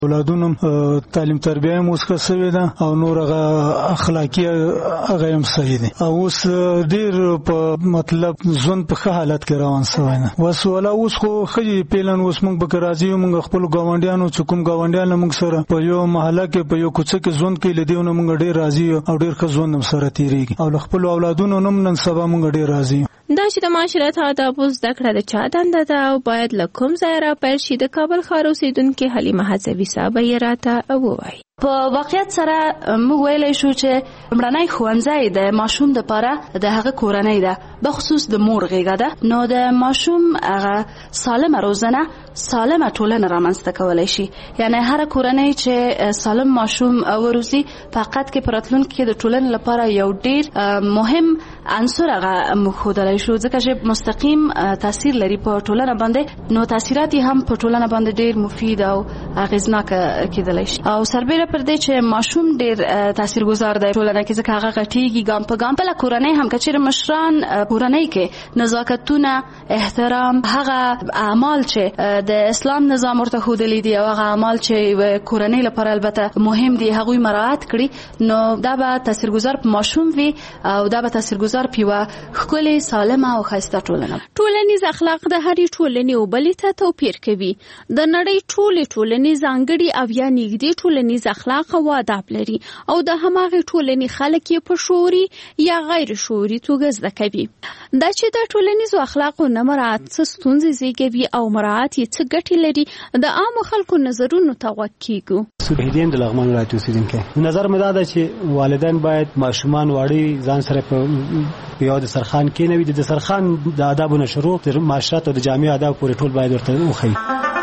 اولادونو تعلیم تربیه هم اوس کسوي ده او نور هغه اخلاقی هغه هم صحیح دي او اوس ډیر په مطلب ژوند په ښه حالت کې روان شوی نه وس ولا اوس خو خجی پیلن اوس موږ به راځي موږ خپل گاونډیانو چې کوم گاونډیان موږ سره په یو محله کې په یو کوڅه کې ژوند کې لیدونه موږ ډیر راځي او ډیر ښه ژوند هم سره تیریږي او خپل اولادونو نن سبا موږ ډیر راځي. دا چې د معاشرت آدابو زده کړه د چا دنده ده او باید له کوم ځای را پیل شي د کابل ښار اوسېدونکې حلیمه هڅوي صاحب یې راته ووایي. په واقعیت سره موږ ویلی شو چې لومړنی ښوونځی د ماشوم دپاره د هغه کورنۍ ده، بخصوص د مور غېږه ده. نو د ماشوم هغه سالمه روزنه سالمه ټولنه رامنځته کولی شي. یعنی هر کورنۍ چې سالم ماشوم وروزي فقط کې په راتلونکي کې د ټولنې لپاره یو ډیر مهم عنصر هغه موږ ښودلی شو، ځکه چې مستقیم تاثیر لري په ټولنه باندې. نو تاثیرات یې هم په ټولنه باندې ډیر مفید او اغېزناکه کېدلی شي. او سربیره پر دې چې ماشوم ډیر تاثیرګذار دی ټولنه کې، ځکه هغه غټیږي ګام په ګام. بله کورنۍ هم که چېرې مشران کورنۍ کې نزاکتونه، احترام، هغه اعمال چې د اسلام نظام ورته ښودلی دي او هغه اعمال چې کورنۍ لپاره البته مهم دي هغوی مراعات کړي، نو دا به تاثیرګذار په ماشوم وي او دا به تاثیرګذار په یوه ښکلې سالمه او ښایسته ټولنه. ټولنیز اخلاق د هرې ټولنې او بلې ته توپیر کوي. د نړۍ ټولې ټولنې ځانګړي او یا نږدې ټولنیز اخلاق او آداب لري او د هماغې ټولنې خلک یې په شعوري یا غیر شعوري توګه زده کوي. دا چې د ټولنیزو اخلاقو نه مراعات څه ستونزې زیږوي او مراعات یې څه ګټې لري، د عامو خلکو نظرونو ته غوږ کیږو. سوبهدین د لغمان ولایت اوسیدونکی نظر مې دا ده چې والدین باید ماشومان واړي ځان سره په یو دسترخوان کېنوي. د دسترخوان د آدابو نه شروع تر معاشرت او د جامع آداب پورې ټول باید ورته وښیي.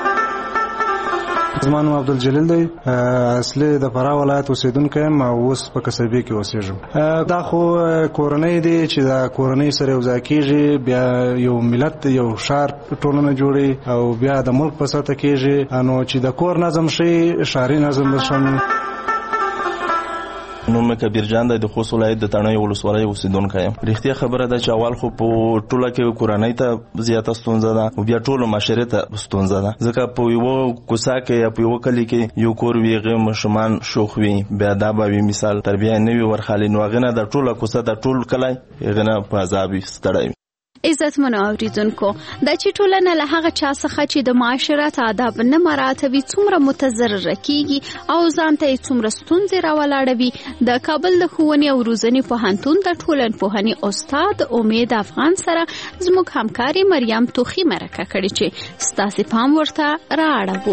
زما نوم عبدالجلیل دی، اصلي د فراه ولایت اوسیدونکی یم او اوس په کسبې کې اوسېږم. دا خو کورنۍ دی چې دا کورنۍ سره یوځای کېږي، بیا یو ملت یو ښار ټولنه جوړي او بیا د ملک په سطحه کېږي. نو چې د کور نظم شي ښاري نظم به شي. نوم کبیر جان د خوست ولایت د تڼیو ولسوالۍ اوسیدونکی یم. رښتیا خبره ده چې اول خو په ټوله کې کورنۍ ته زیاته ستونزه ده او بیا ټولو معاشرې ته ستونزه ده، ځکه په یوه کوڅه کې یا په یوه کلي کې یو کور وي، هغې ماشومان شوخ وي، بیا دا به وي مثال تربیه نه وي ورخالي، نو هغې نه د ټوله کوڅه د ټول کلی هغې نه په عذاب وي ستړی وي. عزتمنو اوریدونکو، دا چې ټولنه له هغه چا څخه چې د معاشرت آداب نه مراعاتوي څومره متضرره کیږي او ځان ته یې څومره ستونزې راولاړوي، د کابل د ښوونې او روزنې پوهنتون د ټولنپوهنې استاد امید افغان سره زموږ همکاري مریم توخي مرکه کړې چې ستاسې پام ورته رااړوو.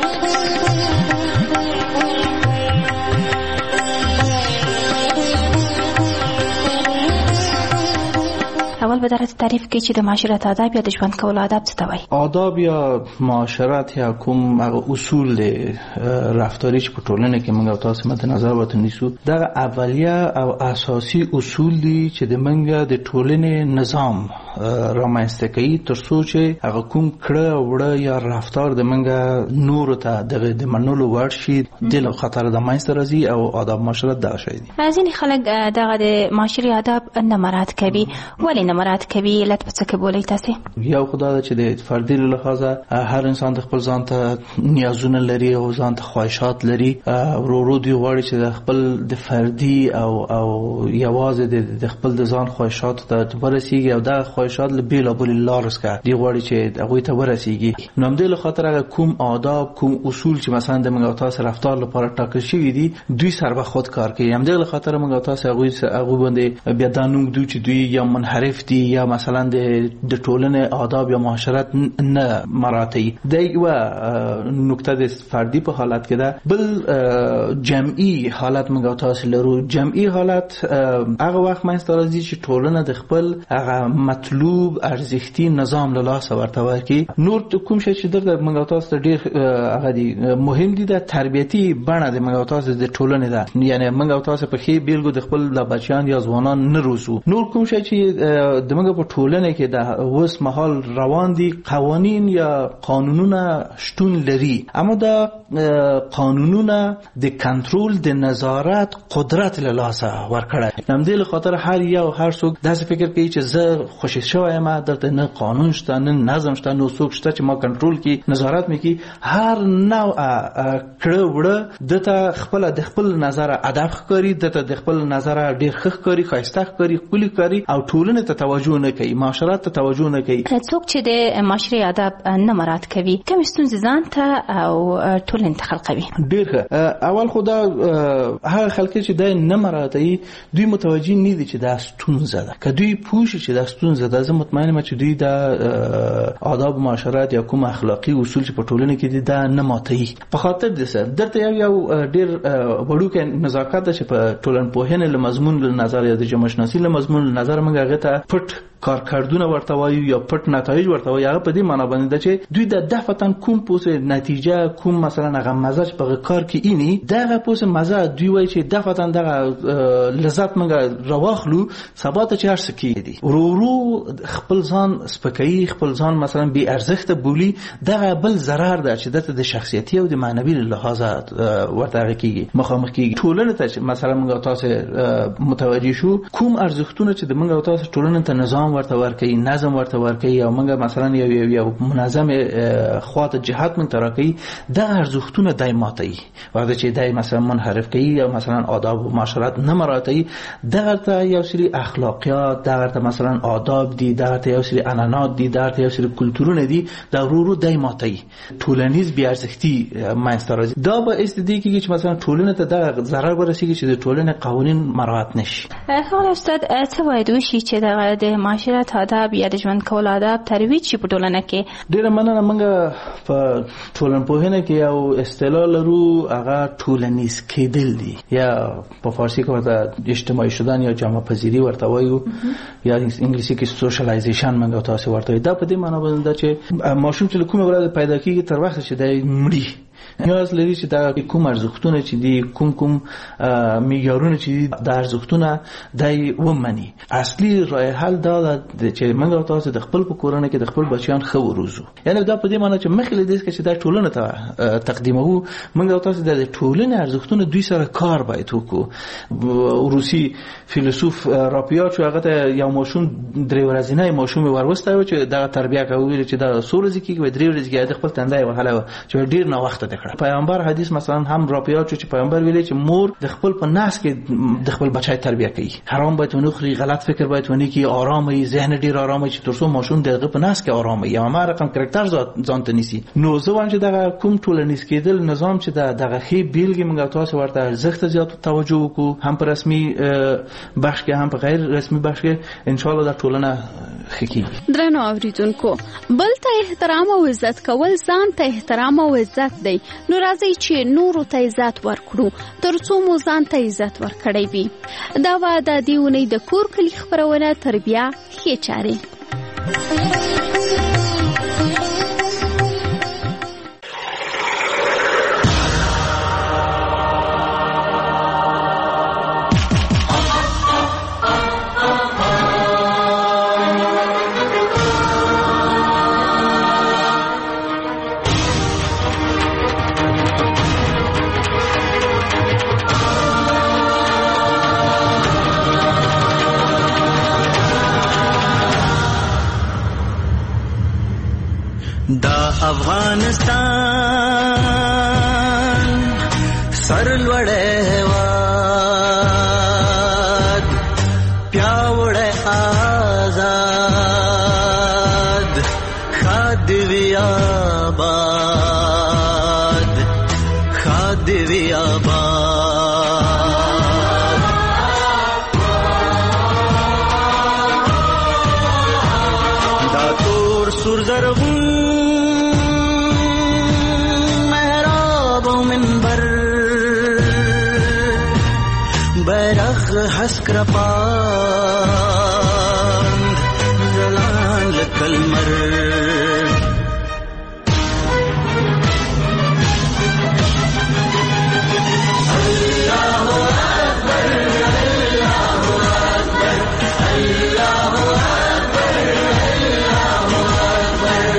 اول به درته تعریف کې چې د معاشرت آداب یا د ژوند کولو آداب څه ته وایي؟ آداب یا معاشرت یا کوم اصول رفتاری چې په ټولنه کې موږ او تاسو مد نظر وته نیسو، دا اولیه او اساسي اصول دي چې د موږ د ټولنې نظام رامنځته کوي، ترڅو چې هغه کوم کړه وړه یا رفتار د موږ نور ته د منلو وړ شي د خطر د منځته راځي او آداب معاشرت دا شي دي. ځینې خلک دغه د معاشري آداب نه مراعات کوي، ولې نه مراعات کوي؟ علت په څه کې بولئ تاسې؟ یو خو دا ده چې د فردي له لحاظه هر انسان د خپل ځان ته نیازونه لري او ځان ته خواهشات لري. ورو دوی غواړي چې د خپل د فردي او یوازې د خپل د ځان خواهشاتو ته ورسیږي او دا خواهشات له بېلابېلو لارو څخه دوی غواړي چې هغوی ته ورسیږي. نو همدې له خاطر هغه کوم آداب، کوم اصول چې مثلا د موږ او تاسو رفتار لپاره ټاکل شوي دي، دوی سر به خود کار کوي. همدې له خاطر موږ او تاسو هغوی باندې بیا دا نوم ږدو چې دوی یا منحرف دي یا مثلا د ټولنې آداب یا معاشرت نه مراعاتوي. دا یوه نکته د فردي په حالت کې ده. بل جمعي حالت موږ او تاسو لرو. جمعي حالت هغه وخت منځته راځي چې ټولنه د خپل هغه مطلوب ارزښتي نظام له لاسه ورته ورکړي. نور کوم شی چې درته موږ او تاسو ډېر هغه دي مهم دي، د تربیتي بڼه د موږ او تاسو د ټولنې ده. یعنی موږ او تاسو په ښې بیلګو د خپل د بچیان یا ځوانان نه روزو. نور کوم شی چې د موږ په ټولنه کې د اوس مهال روان دي، قوانین یا قانونونه شتون لري، اما دا قانونونه د کنټرول د نظارت قدرت له لاسه ورکړی. همدې له خاطر هر څوک داسې فکر کوي چې زه خوش تاسیس شوی ما دلته نه قانون شته نه نظم شته نو څوک شته چې ما کنټرول کی نظارت میکي هر نوع کړه وړه دته خپل د خپل نظر ادب ښکاري دته د خپل نظر ډیر ښه ښکاري خاصه ښکاري کلی ښکاري او ټولنه ته توجه نه کوي معاشرت ته توجه نه کوي څوک چې د معاشري ادب نه مراعات کوي کوم ستونزې ځان ته او ټولنه ته خلقوي ډیر اول خدا هغه خلک چې د نه مراعاتي دوی متوجه نه دي چې دا ستونزه ده که دوی پوښي چې دا ستونزه ده زه مطمئن یم چې دوی د آداب معاشرت یا کوم اخلاقی اصول چې په ټولنه کې دي دا نه ماتي په خاطر د څه درته یو ډیر وړوکې نزاکت چې په ټولنپوهنې له مضمون له نظر یا د جامعه شناسی له مضمون له نظر موږ هغه ته پټ کارکردونه ورته وایو یا پټ نتایج ورته وایو هغه په دې معنی باندې چې دوی د دفتن کوم پوسه نتیجه کوم مثلا هغه مزه په کار کې اینی دغه پوسه مزه دوی وایي چې دفتن دغه لذت موږ راوخلو سبا ته چې هر څه کیدی ورو خپل ځان سپکای خپل ځان مثلا بی ارزښت بولی دغه بل ضرر ده چې د شخصیتي او د معنوي لحاظ ورته کیږي مخامخ کیږي ټولنه ته مثلا موږ تاسو متوجي شو کوم ارزښتونه چې د موږ تاسو ټولنه ته نظام ورته ورکي نظم ورته ورکي او موږ مثلا یو منظم خواته جهات من ترکي د ارزښتونه دایماتي وخت چې دای مثلا منحرف کوي او مثلا آداب و معاشرت نه مراعاتي دغه ته یو سری اخلاقیات دغه ته مثلا آداب دي دغه ته یو سری عنعنات دي دغه ته یو سری کلتورونه دي د ورو دایماتي ټولنیز بی ارزښتي ماینستراز دا به استدی کې چې مثلا ټولنه ته د ضرر ورسیږي چې د ټولنې قوانین مراعات نشي. خو استاد څه باید وشي چې د معاشرت آداب یا د ژوند کول آداب ترویج شي په ټولنه کې؟ ډیره مننه. موږ په ټولنپوهنه کې یو اصطلاح لرو هغه ټولنیز کېدل دي یا په فارسی کې ورته اجتماعي شدن یا جامعه پذیری ورته وایو یا انګلیسي کې سوشلایزیشن موږ تاسو ورته دا په دې معنی باندې چې ماشوم چې کومه ورځ پیدا کیږي تر وخت چې د مړی نیاز لري چې دا کوم ارزښتونه چې دي کوم معیارونه چې دي د ارزښتونه دای ومني. اصلي راه حل دا چې موږ تاسو د خپل په کورونه کې د خپل بچیان خو وروزو یعنی دا په دې معنی چې مخکې له دې چې دا ټولنه ته تقدیمو موږ تاسو د ټولنې ارزښتونه دوی سره کار باید وکړو. روسي فیلسوف راپیاچو هغه ته یو ماشوم درې ورځې ماشوم وروستای چې دا تربیه کوي چې دا سورځي کې و درې ورځې کې د خپل تندای وهله چې ډیر نه وخت پیغمبر حدیث مثلا هم راپیات چې پیغمبر ویلي چې مور د خپل په ناس کې د خپل بچای تربیه کوي حرام باید ونه خوري غلط فکر باید ونه کی آرامه ذهن ډیر آرامه چې ترڅو ماشوم دغه په ناس کې آرامه یا ما رقم کریکټر ځان ته نیسی نو زه وایم چې دغه کوم ټولنیز کېدل نظام چې دغه خې بیلګې موږ تاسو ورته ارزښت زیات توجه وکړو هم په رسمي بخش کې هم په غیر رسمي بخش کې ان شاء الله د ټولنه خکې درنو اوریدونکو بل ته احترام او عزت کول ځان ته احترام او عزت دی. نو راځي چې نورو ته عزت ورکړو ترڅو مو ځان ته عزت ورکړی وي. دا وعده دی ونې د کور کلی خبرونه تربیه ښې چارې. افغانستان سرلوړې هېواد پیاوړی آزاد ښاد وي آباد ښاد وي آباد دا تور سور زرغون بیرغ حسکر پاند زلان لکلمر اللہ اکبر اللہ اکبر اللہ اکبر اللہ اکبر.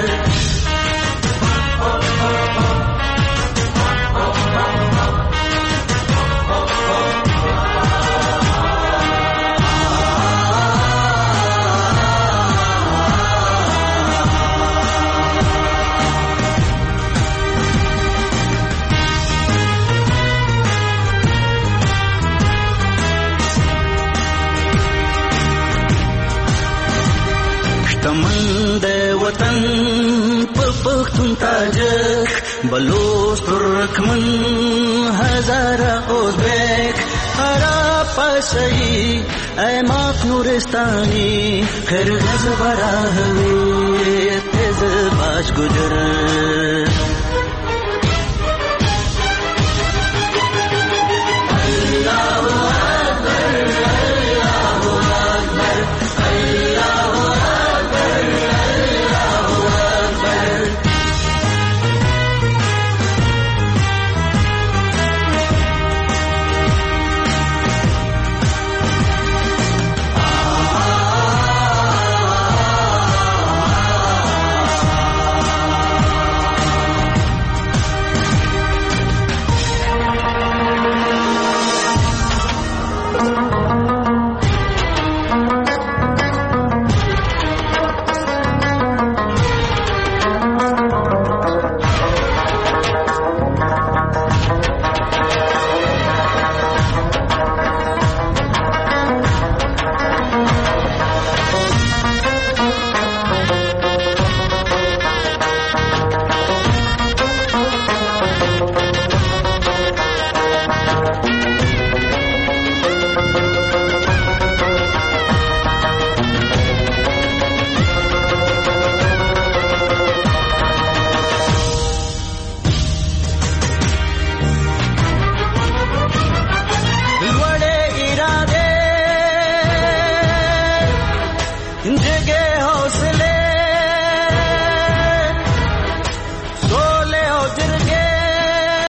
د وطن په پښتون تاجک بلوچ ترکمن هزاره ازبک عرب پسئی ایماق نورستانی قرغز براهوی تز باش گجر